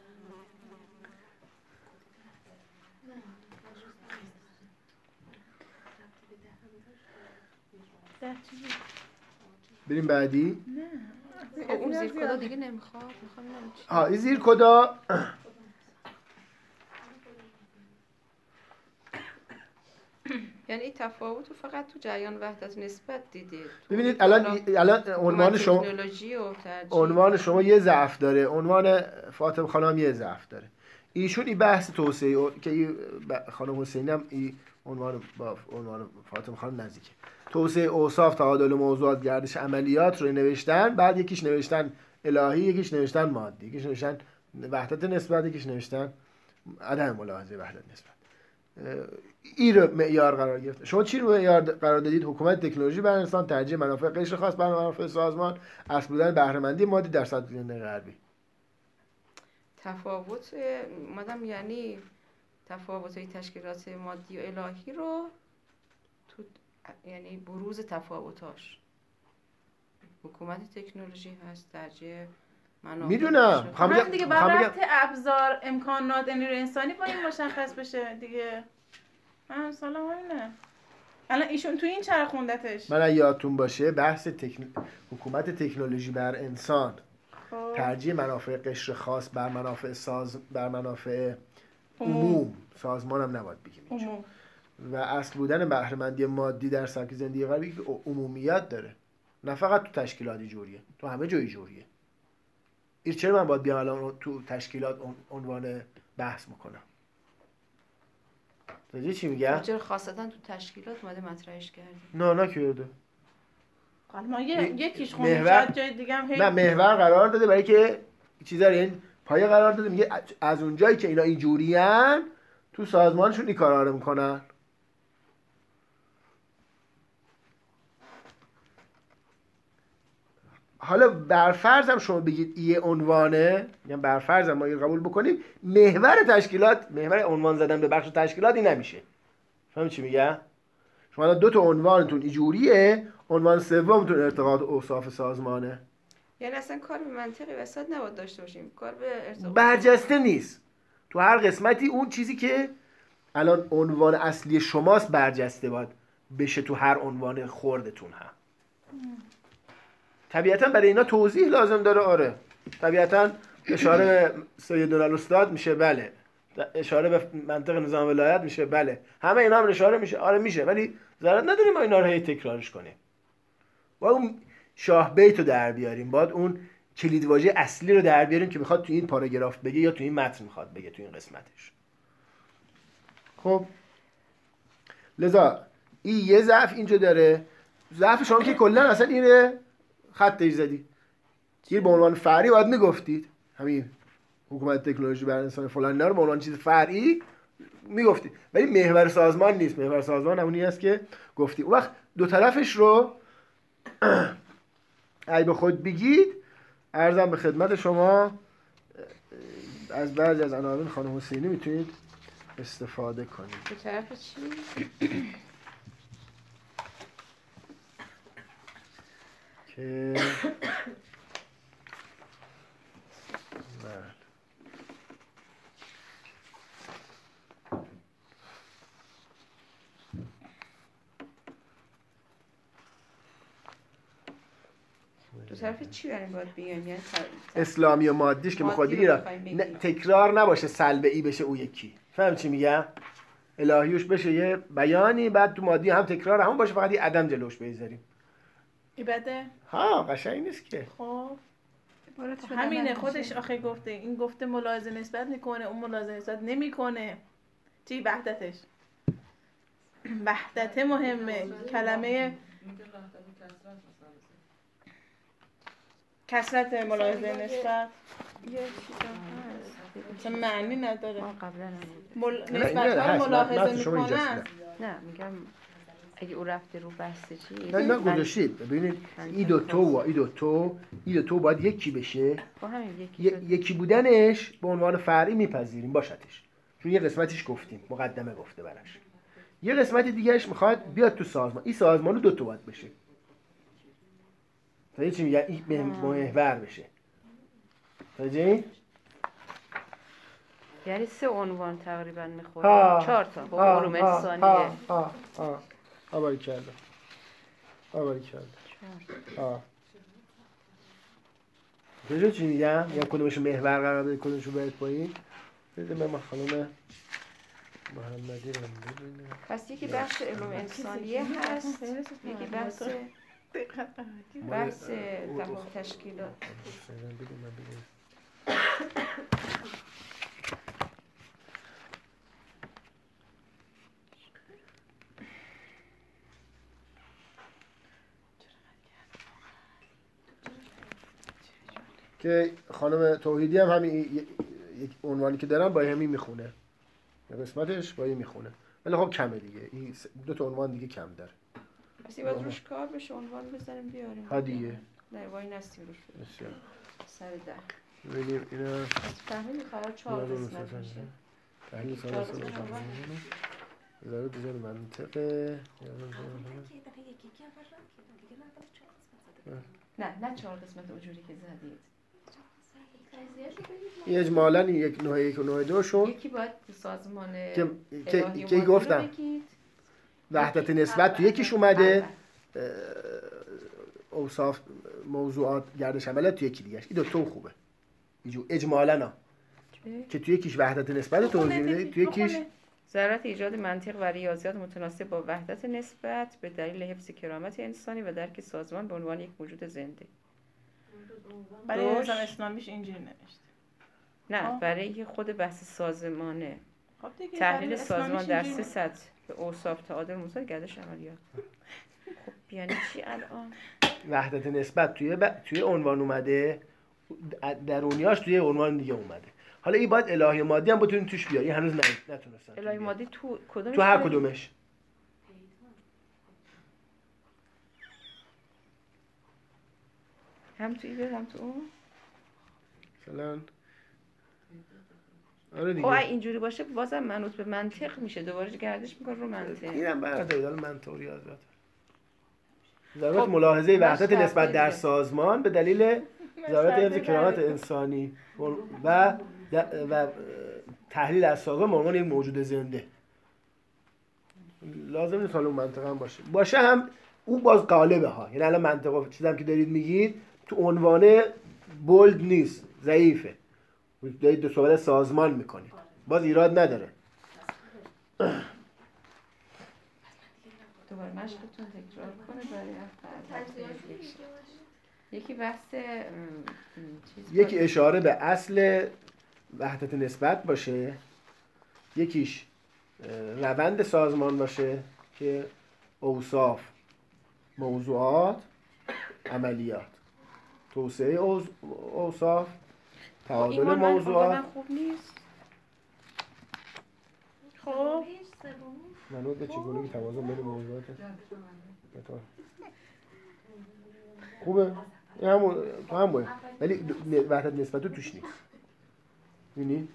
بریم بعدی. نه اون زیر کدا دیگه نمیخواد. این زیر کدا یعنی تفاوت رو فقط تو جریان وحدت نسبت دیدید. ببینید الان عنوان شما تکنولوژی و ترجیح، عنوان شما یه ضعف داره، عنوان فاطمه خانم یه ضعف داره. ایشون این بحث توسعه که این خانم حسینی هم این عنوان با عنوان فاطمه خانم نزدیکه. توسعه اوصاف، تعادل موضوعات، گردش عملیات رو نوشتن، بعد یکیش نوشتن الهی، یکیش نوشتن مادی، یکیش نوشتن وحدت نسبت، یکیش نوشتن عدم ملاحظه وحدت نسبت. این رو معیار قرار گرفت. شما چی رو معیار قرار دادید؟ حکومت تکنولوژی بر انسان، ترجیح منافع قشر خاص بر منافع سازمان، اصل بودن بهره مندی مادی در سطح زندگی غربی. تفاوت مادام یعنی تفاوت‌های تشکیلات مادی و الهی رو تو یعنی بروز تفاوتاش حکومت تکنولوژی هست، ترجیح منافع. میدونم هم دیگه بعد ابزار امکانات نیروی انسانی با این مشخص بشه دیگه. من سلام همینه. الان ایشون تو این چرا خوندتش؟ من یادتون باشه بحث حکومت تکنولوژی بر انسان، ترجیح منافع قشر خاص بر منافع بر منافع عموم، سازمان هم نباید بگیم، و اصل بودن بهره مندی مادی در سبک زندگی غربی که عمومیت داره، نه فقط تو تشکیلاتی جوریه، تو همه جای جوریه. این چرا من باید بیام الان تو تشکیلات عنوان بحث میکنم؟ تو چی میگم؟ چرا خاصتا تو تشکیلات اومده مطرحش کرده؟ نه کرده. حالا ما یکیش خوندیم، شاید جای دیگه هم نه محور قرار داده برای که چیزا رو این پایه قرار داده، میگه از اونجایی که اینا اینجورین تو سازمانشون این کارا رو میکنن. حالا برفرضم شما بگید یه عنوانه، میگم برفرضم ما این قبول بکنیم، محور تشکیلات، محور عنوان زدن به بخش تشکیلات این نمیشه. فهمی چی میگم؟ شما دو تا عنوانتون اینجوریه، عنوان سومتون ارتقاء اوصاف سازمانه. یعنی اصلا کار به منطقی وسط نباید داشته باشیم، کار به ارتقاء برجسته نیست. تو هر قسمتی اون چیزی که الان عنوان اصلی شماست برجسته باید بشه تو هر عنوان خوردتون هم. طبیعتا برای اینا توضیح لازم داره. آره طبیعتا اشاره به سیدالعالاستاد میشه، بله. اشاره به منطق نظام ولایت میشه، بله. همه اینا هم اشاره میشه، آره میشه، ولی ضرورت نداریم ما اینا رو هی تکرارش کنیم. باید اون شاه بیت رو در بیاریم، باید اون کلیدواژه اصلی رو در بیاریم که میخواد تو این پاراگراف بگه یا تو این متن میخواد بگه تو این قسمتش. خب لذا این یه ضعف اینجا داره. ضعف شما که کلا اصلا اینه خطش زدی. یه به عنوان فرعی باید میگفتید همین حکومت تکنولوژی بر انسان فلان اینا رو به عنوان چیز فرعی میگفتید، ولی محور سازمان نیست. محور سازمان همونی است که گفتی. اون وقت دو طرفش رو ای به خود بگید، عرضم به خدمت شما از بعضی از عناوین خانم حسینی میتونید استفاده کنید. دو طرف چی؟ که دو طرف چی یعنی باید بگیم؟ یعنی اسلامی و مادیش که میخواد بگیره تکرار نباشه، سلب ای بشه او یکی. فهم چی میگم؟ الهیوش بشه یه بیانی، بعد تو مادی هم تکرار هم باشه، فقط یه عدم جلوش بذاریم. بده؟ ها قشنگ نیست که. خب همینه خودش آخه گفته، این گفته ملاحظه نسبت میکنه، اون ملاحظه نسبت نمیکنه. چی وحدتش؟ وحدت مهمه. کلمه کثرت ملاحظه نسبت یه چیز هست معنی نداره. نسبت ها رو ملاحظه میکنن. نه میگم اگه او رفته رو بحث چی؟ نه گذاشتید. ببینید این دو تو باید یکی بشه. یکی بودنش به عنوان فرعی میپذیریم باشدش، چون یه قسمتش گفتیم، مقدمه گفته براش. یه قسمت دیگهش میخواد بیاد تو سازمان. این سازمانو دو تا باید بشه. تا چی میگن؟ این محور بشه. تاجی؟ یعنی 3 عنوان تقریبا میخوره. 4 تا با علوم انسانیه. آباری کرده. کجا چی میگم؟ یا کدومشو محور قرار بده، کدومشو باید پایین؟ بده من خانم محمدی رو ببینیم. پس یکی بخش علوم انسانیه هست، یکی بحث تشکیلات. که خانم توحیدی هم همین یک عنوانی که دارن با همین میخونه، قسمتش با این میخونه، ولی خب کمه دیگه، این 2 تا عنوان دیگه کم داره. پس این باید روش کار بشه، عنوان بزنیم بیاریم. ها دیگه. نه وای نستیم روش بسیار. سر 10. ببینیم اینا از فهمیدی قرار 4 قسمت میشه. تحلیل سالس رو ضرورت دیگر منطقه. نه 4 قسمت اونجوری که زدید. اجمالاً یک نوع 1 و نوع 2 شون یکی باید سازمان که گفتم وحدت نسبت تو یکیش اومده، اوصاف موضوعات گردش عملیات تو یکی دیگه. این 2 تا خوبه اجمالاً که تو یکیش وحدت نسبت توضیح میده، تو یکیش ضرورت ایجاد منطق و ریاضیات متناسب با وحدت نسبت به دلیل حفظ کرامت انسانی و درک سازمان به عنوان یک موجود زنده. برای نظام اسلامیش اینجوری نوشته. نه برای خود بحث سازمانه. خب دیگه تحلیل سازمان در 3 سطح به اوصاف تعادل موضوع گردش عملیات. خب یعنی چی الان؟ وحدت نسبت توی عنوان اومده، درونیاش توی عنوان دیگه اومده. حالا این باید الهی مادی هم بتونین توش بیاری، هنوز نتونستن. الهی مادی تو کدومش؟ تو هر کدومش. هم تو این هم تو اون؟ مثلا آره خب دیگه. اینجوری باشه بازم منوط به منطق میشه، دوباره گردش میکنه رو منطق. اینم برای دال منطق و ریاضیات. ضرورت ملاحظه وحدت نسبت در سازمان به دلیل ضرورت حفظ کرامت انسانی و تحلیل از سازمان به عنوان یک موجود زنده. لازم نیست حالا اون منطقه هم باشه هم اون باز قالبه ها. یعنی الان منطقه چیزام که دارید میگید تو عنوان بولد نیست، ضعیفه. دارید دو صحبت سازمان میکنید، باز ایراد نداره. دوباره مشقتون تکرار کنه برای یکی بحث یکی اشاره به اصل وحدت نسبت باشه، یکیش روند سازمان باشه که اوصاف موضوعات عملیات، توسعه اوصاف تعادل موضوعات. خوب نیست. خب منوط به چگونگی توازن بین موضوعات خوبه، این همونه ولی وحدت نسبت تو توش نیست. ببینی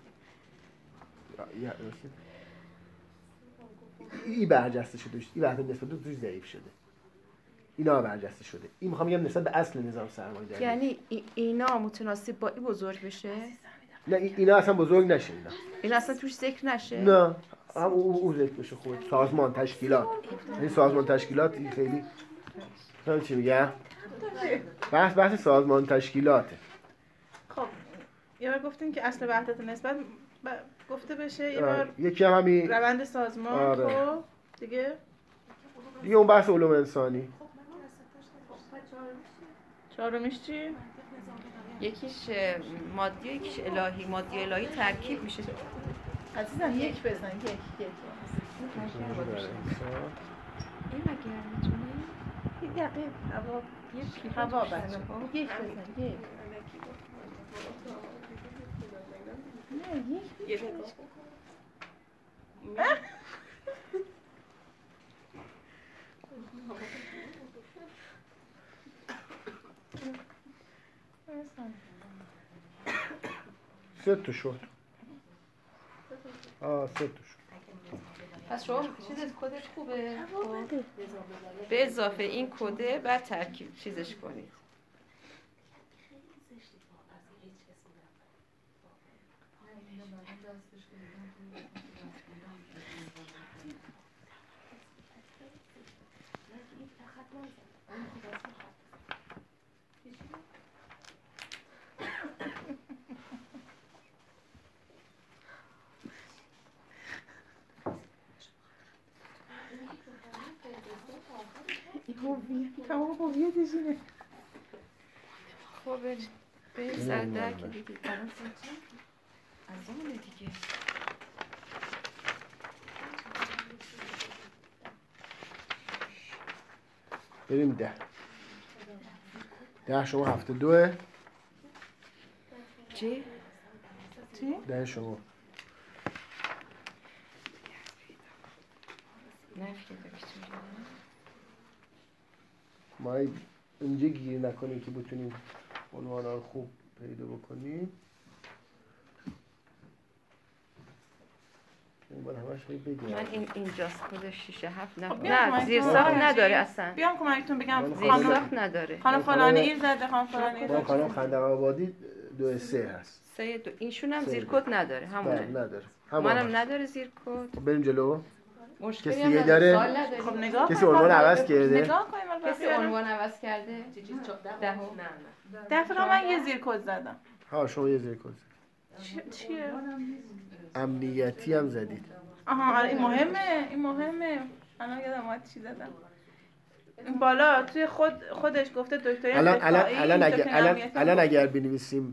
این برجسته شده، این وحدت نسبت تو توش ضعیف شده، اینا برجسته شده. این میخوام بگم نسبت به اصل نظام سرمایه‌داری. یعنی اینا متناسب با این بزرگ بشه؟ نه اینا اصلا بزرگ نشه. اینا اصلا توش ذکر نشه؟ نه هم او ذکر بشه. خود سازمان تشکیلات، این سازمان تشکیلات این خیلی هم چی میگم؟ بحث سازمان تشکیلاته. خب یه بار گفتیم که اصل وحدت نسبت گفته بشه، یه بار یکی هم همین روند سازمان. خب دیگه اون بحث علوم انسانی. چهارمیش چی؟ یکیش مادی، یکیش الهی. مادی الهی ترکیب میشه. عزیزم یک بزن. یک این مگه میتونه؟ یک دقیقه هوا بچه یک بزن. یک نه یک سه تا شد. سه تا شد. پس شما چیزت کدت خوبه؟ به اضافه این کده بعد ترکیب چیزش کنید. تمام هویتش اینه. خب بریم سر درک دیگه. الان از اونه دیگه. بریم 10 شما 72 چی؟ 10 شما نفیه دکتر ما اینجا گیر نکنیم که بتونیم عنوانا رو خوب پیدا بکنیم. این باید همش بگیم. من اینجاست خودش 6 7 خب نه زیر ساخت نداره اصلا. بیام کمکتون بگم زیر ساخت نداره. خانم فلانی این زده، خانم فلانی ما خانم خندق آبادی 2 3 هست. 3 2 اینشون هم زیر کد نداره همونه. نداره. منم نداره زیر کد. بریم جلو. مشکلی کسی هم دیگه نداره. داره؟ سوال نداره. خب نگاه کسی عنوان عوض کرده؟ نگاه کنیم. کسی عنوان عوض کرده؟ دفعه من یه زیر کد زدم. ها شما یه زیر کد. چیه؟ امنیتی هم زدید. آها آره این مهمه. الان یادم اومد چی زدم. این بالا توی خودش گفته دکتری الان اگر بنویسیم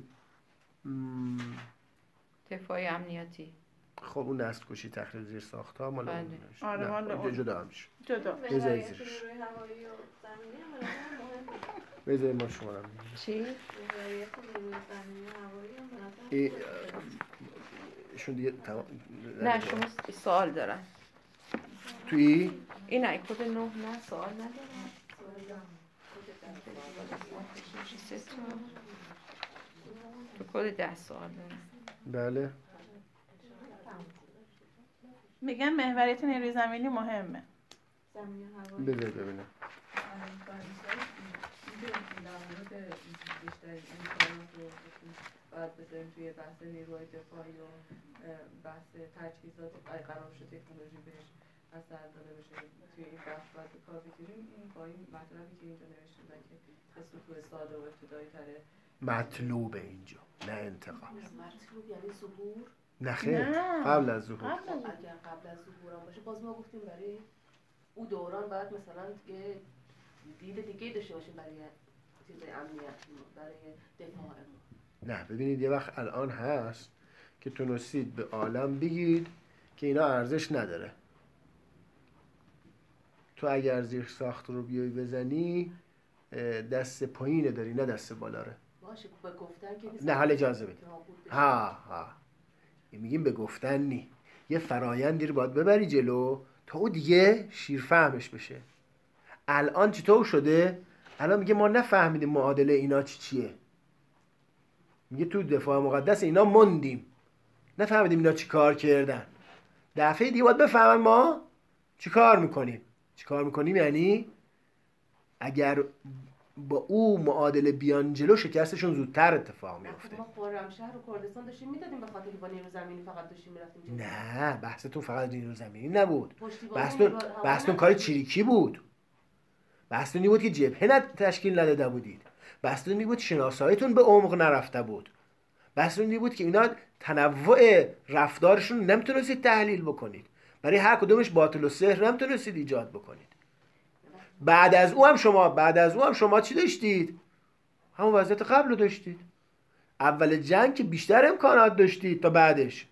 دفاعی امنیتی. خب اون نسل کشی تخریب زیر ساخت‌ها مال اون میشه. آره مال جدا میشه. جدا. بذارید زیرش. بذارید ما شما رو چی؟ ایشون دیگه تمام. نه شما سوال دارن. توی این نه کد 9 نه سوال ندارن. تو کد 10 سوال دارن. بله. میگن محوریت نیروی زمینی مهمه. بذارید ببینم. باید بذاریم توی بحث نیروهای دفاعی و بحث تجهیزات قرار شده تکنولوژی بهش اثر داده بشه توی این بحث باید به کار بگیریم. این با این مطلبی که اینجا نوشته بودن که به سطوح ساده و ابتدایی تره مطلوب اینجا نه انتقام. مطلوب یعنی ظهور؟ نه خیر قبل از ظهور. اگر قبل از ظهور هم باشه باز ما گفتیم برای او دوران باید مثلا یه دید دیگه داشته باشیم برای چیز امنیت برای دفاع. نه ببینید یه وقت الان هست که تونستید به عالم بگید که اینا ارزش نداره. تو اگر زیر ساخت رو بیای بزنی دست پایینه داری نه دست بالاره. باشه به گفتن که نه حال اجازه بده. ها میگیم به گفتن نی. یه فرایندی رو باید ببری جلو تا او دیگه شیرفهمش بشه. الان چطور شده؟ الان میگه ما نفهمیدیم معادله اینا چیه. میگه تو دفاع مقدس اینا موندیم نفهمیدیم اینا چی کار کردن. دفعه دیگه باید بفهمن ما چی کار میکنیم. چی کار میکنیم یعنی اگر با او معادله بیان جلو شکستشون زودتر اتفاق میفته. ما خرمشهر و کردستان داشتیم میدادیم به خاطر با نیرو زمینی فقط داشتیم میرفتیم. نه بحثتون فقط نیرو زمینی نبود. بحثتون کار چریکی بود. بحثتون این بود که جبهه تشکیل نداده بودید. بحثتون این بود شناساییتون به عمق نرفته بود. بحثتون این بود که اینا تنوع رفتارشون نمیتونستید تحلیل بکنید. برای هر کدومش باطل و سحر نمیتونستید ایجاد بکنید. بعد از او هم شما چی داشتید؟ همون وضعیت قبل رو داشتید. اول جنگ که بیشتر امکانات داشتید تا بعدش.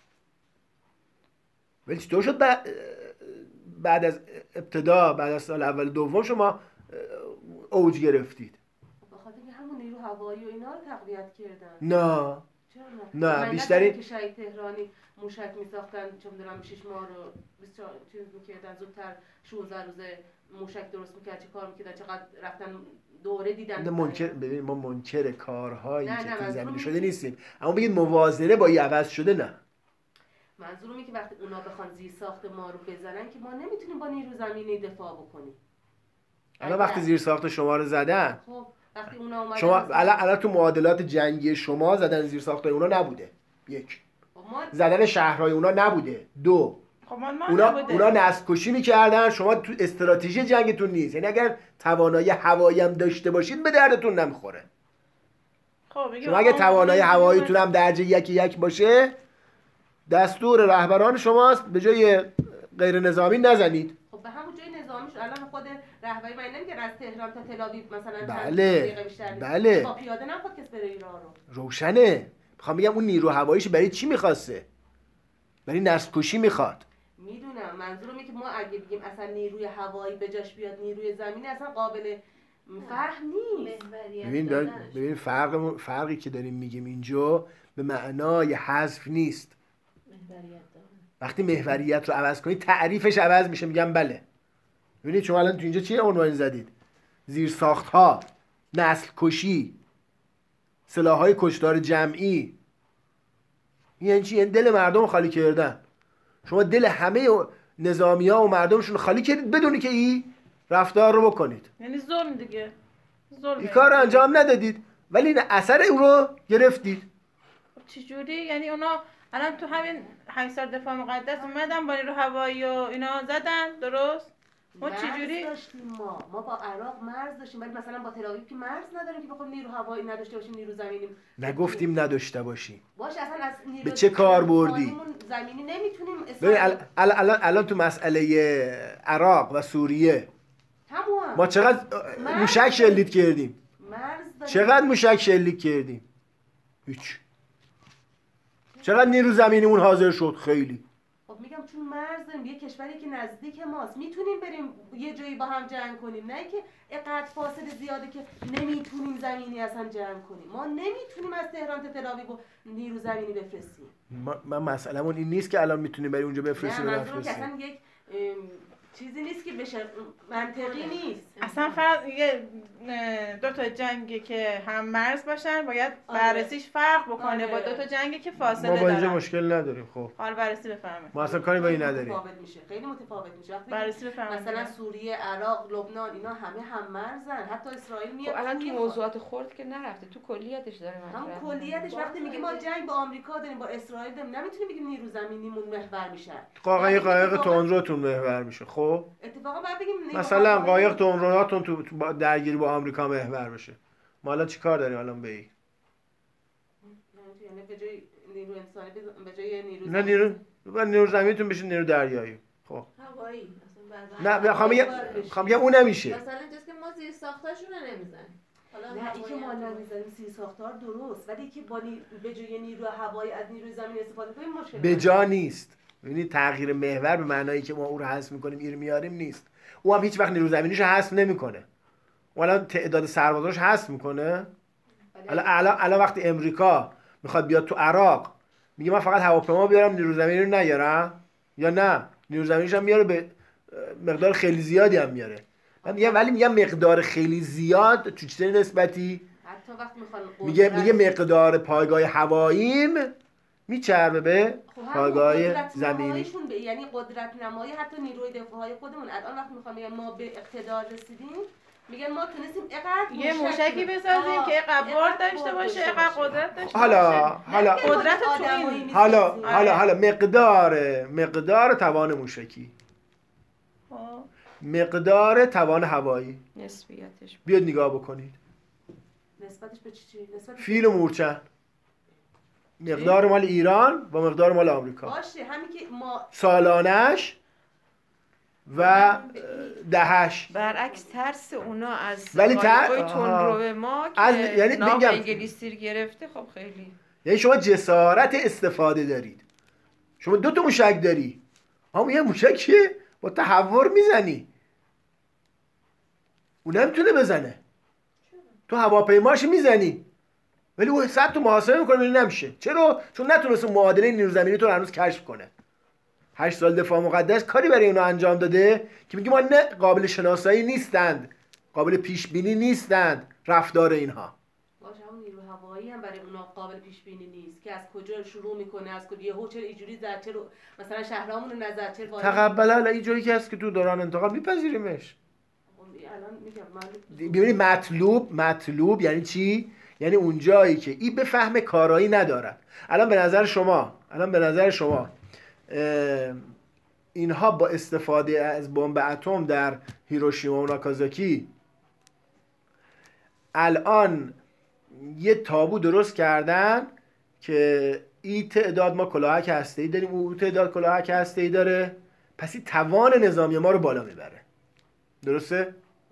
ولی چطور شد بعد از ابتدا بعد از سال اول دوم شما اوج گرفتید؟ بخاطر اینکه همون نیرو هوایی و اینا رو تقویت کردن. نه چرا نه بیشتری که شهید تهرانی موشک میساختن چه میدونم 6 ماه رو 24 چیز میکردن زودتر 16 روز موشک درست میکرد چه کار میکردن چقدر رفتن دوره دیدن. ببین ما منکر کارهایی که تو زمین شده نیستیم اما بگید موازنه با این عوض شده. نه منظورم اینه که وقتی اونا بخوان زیر ساخت ما رو بزنن که ما نمیتونیم با نیرو زمینی دفاع بکنیم. الان وقتی زیر ساخت شما رو زدن خب وقتی اونا اومدن شما الان تو معادلات جنگی شما زدن زیر ساختای اونا نبوده. یک زدن شهرهای اونا نبوده. دو اونا نسل کشی میکردن. شما تو استراتژی جنگتون نیست. یعنی اگر توانایی هوایی هم داشته باشید به دردتون نمیخوره. شما اگه توانایی هواییتون هم درجه 1 باشه دستور رهبران شماست به جای غیر نظامی نزنید. خب به همون جای نظامیش الان خود رهبری من نمیگن از تهران تا تل‌آویو مثلا چند بله. دقیقه بیشتر نیست. بله. با پیاده نمیخواد کسی بره این راه رو. روشنه. میخوام بگم اون نیرو هواییش برای چی میخواسته؟ برای نسل کشی میخواد. میدونم منظورم اینه که ما اگه بگیم اصلا نیروی هوایی به جاش بیاد نیروی زمینی اصلا قابل فهم نیست. ببین فرقی که داریم میگیم اینجا به معنای حذف نیست. وقتی محوریت رو عوض کنید تعریفش عوض میشه. میگم بله. ببینید شما الان تو اینجا چی عنوان زدید؟ زیرساخت‌ها، نسل کشی، سلاح‌های کشتار جمعی. یعنی چی؟ یعنی دل مردم رو خالی کردن. شما دل همه نظامی‌ها و مردمشون رو خالی کردید بدونی که این رفتار رو بکنید. یعنی ظلم دیگه. ظلم. این کار رو انجام ندادید ولی اثر اون رو گرفتید. چجوری؟ یعنی اونا الان تو همین 8 سال دفاع مقدس اومدن با نیرو هوایی و اینا زدن، درست؟ ما چجوری داشتیم ما با عراق مرز داشتیم ولی مثلا با تل‌آویو که مرز نداریم که بخوام نیرو هوایی نداشته باشیم نیرو زمینی. نگفتیم نداشته باشیم. باشه اصلا از نیرو به چه کار بردی؟ زمینی نمیتونیم ببین الان تو مسئله عراق و سوریه تمام ما چقدر موشک شلیک کردیم؟ مرز چقدر موشک شلیک کردیم؟ هیچ. چقدر نیرو زمینیمون حاضر شد؟ خیلی. خب میگم چون مرز داریم یه کشوری که نزدیک ماست میتونیم بریم یه جایی با هم جنگ کنیم، نه که اینقدر فاصله زیاده که نمیتونیم زمینی اصلا جنگ کنیم. ما نمیتونیم از تهران تا تل‌آویو نیرو زمینی بفرستیم. من مسئله‌مون این نیست که الان میتونیم بریم اونجا بفرستیم. نه منظورم که اصلا یک چیزی نیست که بشه منطقی نیست. اصلا فقط یه دو تا جنگی که هم مرز باشن باید بررسیش فرق بکنه با دو تا جنگی که فاصله ما با اینجا دارن. مشکل نداریم. خب حالا بررسی بفرمایید. ما اصلا کاری با این نداریم. متفاوت میشه، خیلی متفاوت میشه. وقتی بررسی بفرمایید. مثلا سوریه، عراق، لبنان اینا همه هم مرزن، حتی اسرائیل میاد. خب الان تو موضوعات خرد که نرفته، تو کلیتش داره مطرح. هم کلیتش وقتی میگه ما جنگ با آمریکا داریم با اسرائیل داریم نمیتونیم بگیم نیرو زمینیمون محور میشه. قایق تندروتون محور میشه. خب اتفاقا بعد بگیم مثلا قایق تندروهاتون تو درگیری با آمریکا محور بشه. ما الان چیکار داریم الان به این؟ یعنی به جای نیرو انسانی به جای نیرو نه نیرو زمینیتون بشه نیرو دریایی. خب هوایی اصلا نه میخوام بگم اون نمیشه. مثلا اینجاست که ما زیر ساختاشون رو نمیزنیم. نه این که ما نمیزنیم زیر ساختار درست، ولی که با به جای نیرو هوایی از نیروی زمین استفاده کنیم مشکل به جا نیست. ببینید تغییر محور به معنایی که ما اون رو حذف می‌کنیم این میاریم نیست. او هم هیچ وقت نیرو زمینیشو حذف نمی‌کنه. الان تعداد سربازاش حذف می‌کنه. الان وقتی امریکا میخواد بیاد تو عراق میگه من فقط هواپیما بیارم نیرو زمینی رو نیارم، یا نه نیرو زمینیش هم میاره به مقدار خیلی زیادی هم میاره. من میگم ولی میگم مقدار خیلی زیاد تو چه نسبتی؟ حتی وقتی میگه مقدار پایگاه هواییم میچربه به پایگاه زمینی. یعنی قدرت نمایی حتی نیروی دفاعی خودمون الان وقتی میخوام ما به اقتدار رسیدیم میگن ما تونستیم اینقدر یه موشکی بسازیم که اینقدر بارد داشته باشه، اینقدر قدرت داشته حالا قدرت تو این حالا مقدار توان موشکی، مقدار توان هوایی نسبیتش بیاد نگاه بکنید. نسبتش به چی؟ فیل و مورچه مقدار مال ایران با مقدار مال آمریکا باشه، همین که ما سالانش و دهش برعکس ترس اونا از ولی قایقای تندرو ما که یعنی نام انگلیسی رو گرفته. خب خیلی یعنی شما جسارت استفاده دارید. شما دو تا موشک داری، اما یه موشک با تحور میزنی اون نمیتونه بزنه، تو هواپیماش میزنی ولی او 100 تا محاسبه میکنه ولی نمیشه. چرا؟ چون نتونست معادله نیرو زمینی تو رو هنوز کشف کنه. 8 سال دفاع مقدس کاری برای اونو انجام داده که میگه ما نه قابل شناسایی نیستند، قابل پیش بینی نیستند رفتار اینها. باشه همون نیرو هوایی هم برای اونا قابل پیش بینی نیست که از کجا شروع میکنه، از کجا یهو چرا اینجوری زد، چرا مثلا شهرامون رو نزد، چرا تقبل حالا اینجوری که هست که تو دوران انتقال میپذیریمش. الان میگم ببینید مطلوب یعنی چی؟ یعنی اون جایی که این به فهم کارایی ندارد. الان به نظر شما اینها با استفاده از بمب اتم در هیروشیما و ناکازاکی الان یه تابو درست کردن که این تعداد ما کلاهک هسته‌ای داریم، اون تعداد کلاهک هسته‌ای داره، پس این توان نظامی ما رو بالا میبره. درسته؟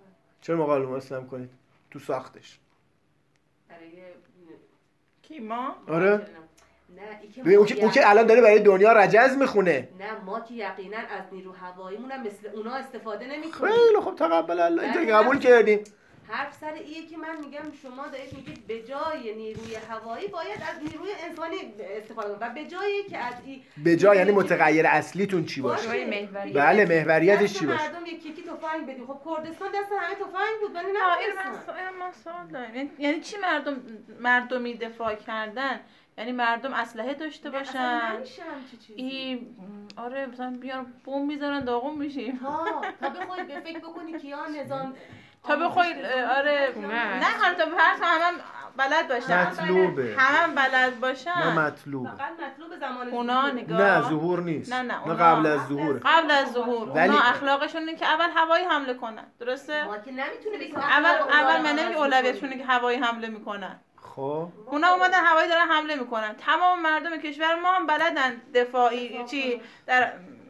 چرا مقاومت نمی‌کنید تو ساختش؟ برای کی ما؟ آره نه این که ببین اون که الان داره برای دنیا رجز میخونه. نه ما که یقینا از نیرو هواییمون هم مثل اونا استفاده نمی‌کنیم. خیلی خب تقبل الله، اینجا قبول کردیم. حرف سر ایه که من میگم شما دارید میگید به جای نیروی هوایی باید از نیروی انسانی استفاده کنید و به جایی که از این به جا یعنی متغیر اصلیتون چی باشه؟ جای محوریت. بله محوریتش چی باشه؟ مردم یکی یکی تفنگ بدیم. خب کردستان دست همه تفنگ بود ولی این ما سوال داریم. یعنی چی مردمی دفاع کردن؟ یعنی مردم اسلحه داشته باشن. نمیشه همچی چیزی. آره مثلا بیان بمب میذارن داغون میشیم. تا بخوای به فکر بکنی کیا نظام تا بخوای آره نه حالا تا همه بلد باشن. مطلوبه. همه بلد باشن. نه مطلوبه. فقط مطلوب زمان اونا نگاه. نه ظهور نیست. نه قبل از ظهور. قبل از ظهور. ولی اونا اخلاقشون اینه که اول هوایی حمله کنن. درسته؟ ما که نمیتونه بگیم اول من نمیگم اولویتشونه که هوایی حمله میکنن. خب اونا اومدن هوایی دارن حمله میکنن. تمام مردم کشور ما هم بلدن دفاعی چی در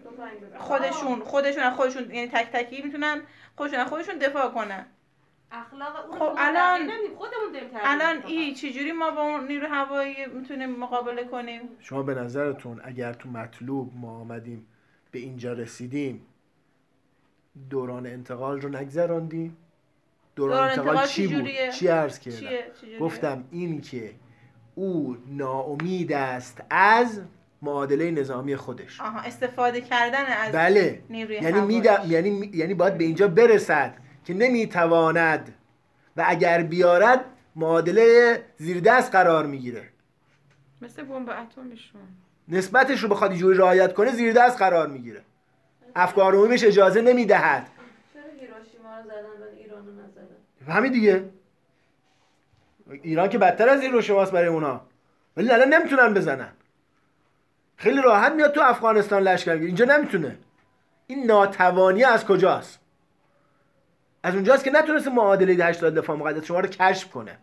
خودشون یعنی تک تکی میتونن خودشون دفاع کنن. اخلاق اون خب الان خودمون داریم الان چجوری ما با اون نیروی هوایی میتونیم مقابله کنیم؟ شما به نظرتون اگر تو مطلوب ما آمدیم به اینجا رسیدیم دوران انتقال رو نگذراندیم؟ دوران انتقال چی بود؟ چی عرض کردم؟ گفتم این که او ناامید است از معادله نظامی خودش. استفاده کردن از بله. نیروی یعنی باید به اینجا برسد که نمیتواند و اگر بیارد معادله زیر دست قرار میگیره. مثل بمب اتمیشون. نسبتش رو بخواد اینجوری رعایت کنه زیر دست قرار میگیره. افکار عمومی بهش اجازه نمیدهد. چرا هیروشیما رو زدن ولی ایرانو نزدن؟ همین دیگه. ایران که بدتر از هیروشیماست برای اونا. ولی الان نمیتونن بزنن. خیلی راحت میاد تو افغانستان لشکر گیری. اینجا نمیتونه. این ناتوانی از کجاست؟ از اونجاست که نتونسته معادله 80 دفاع مقدس شما رو کشف کنه.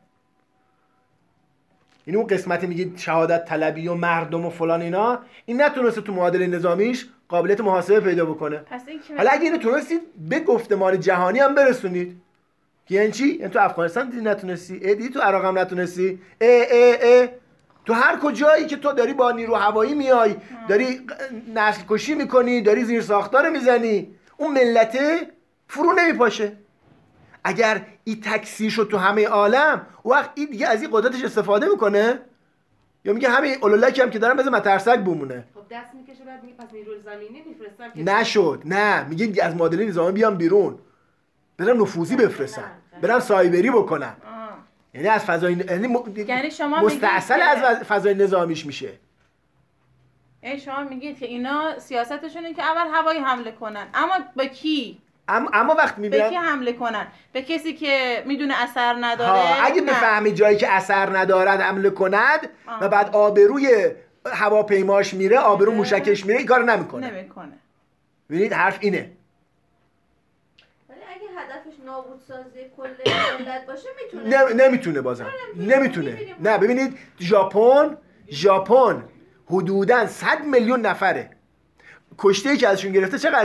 یعنی اون قسمتی میگید شهادت طلبی و مردم و فلان اینا، این نتونسته تو معادله نظامیش قابلیت محاسبه پیدا بکنه. پس این که حالا اگه اینو تونستید به گفتمان جهانی هم برسونید، یعنی چی؟ یعنی تو افغانستان دیدی نتونستی، دیدی تو عراق هم نتونستی، تو هر کجایی که تو داری با نیرو هوایی میای، داری نسل کشی میکنی، داری زیر ساختار میزنی، اون ملته فرو نمیپاشه. اگر این تکثیر شد تو همه عالم، وقت این دیگه از این قدرتش استفاده میکنه یا میگه همین اولولکی هم که دارم بذار مترسک بمونه. خب دست میکشه بعد میگه پس نیروی زمینی میفرستن که نشد. نه میگه از معادله نظامی بیام بیرون، برم نفوذی بفرستم، برم سایبری بکنم. یعنی از فضای یعنی شما مستعصل از فضای نظامیش میشه. یعنی شما میگید که اینا سیاستشونه که اول هوایی حمله کنن، اما به کی؟ اما وقت میبینم به کی حمله کنن؟ به کسی که میدونه اثر نداره؟ اگه بفهمی جایی که اثر ندارد حمله کند و بعد آبروی هواپیماش میره، آبرو موشکش میره، این کارو نمیکنه. ببینید حرف اینه. ولی اگه هدفش نابودسازی کل ملت باشه میتونه. نمیتونه بازم. نمیتونه. نه ببینید ژاپن حدوداً 100 میلیون نفره. کشته‌ای که ازشون گرفته چقدر